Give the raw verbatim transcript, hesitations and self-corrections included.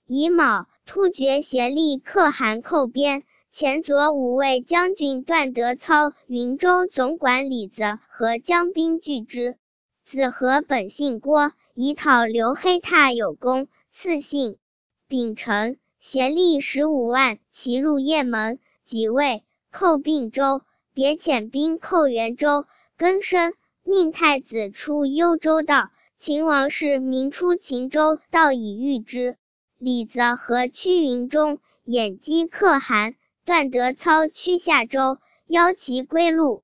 乙卯，突厥协力可汗寇边，前左五位将军段德操、云州总管李子和将兵拒之。子和本姓郭，以讨刘黑闼有功，赐姓。丙辰，协力十五万齐入雁门，即位，寇并州，别遣兵寇元州，更生，命太子出幽州道。秦王氏明出秦州道以御之。李子和屈云中掩击可汗，段德操趋夏州，邀其归路。